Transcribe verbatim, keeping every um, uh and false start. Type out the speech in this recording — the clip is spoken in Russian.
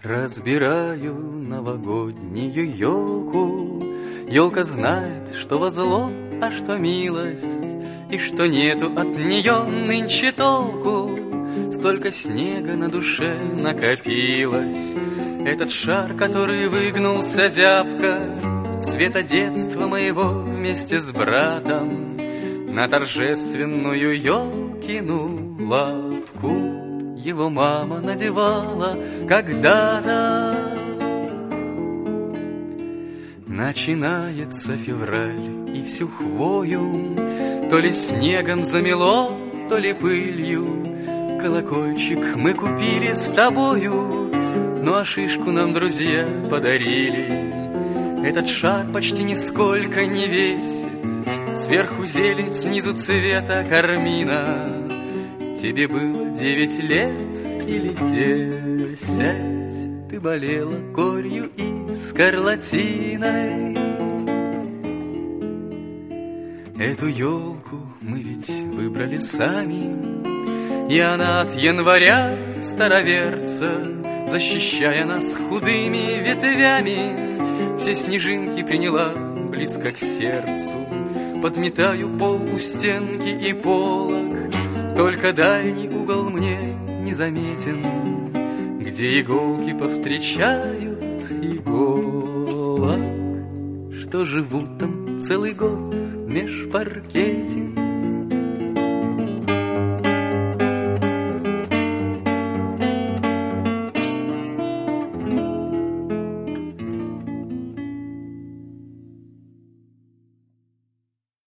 Разбираю новогоднюю елку. Елка знает, что во зло, а что милость, и что нету от нее нынче толку. Столько снега на душе накопилось. Этот шар, который выгнулся зябко, цвета детства моего вместе с братом, на торжественную елкину лапку его мама надевала когда-то. Начинается февраль, и всю хвою то ли снегом замело, то ли пылью. Колокольчик мы купили с тобою, ну а шишку нам друзья подарили. Этот шар почти нисколько не весит, сверху зелень, снизу цвета кармина. Тебе было девять лет или десять, ты болела корью и скарлатиной. Эту елку мы ведь выбрали сами, и она от января староверца, защищая нас худыми ветвями, все снежинки приняла близко к сердцу. Подметаю пол у стенки и полок, только дальний угол мне незаметен, где иголки повстречают иголок, что живут там целый год меж паркетин.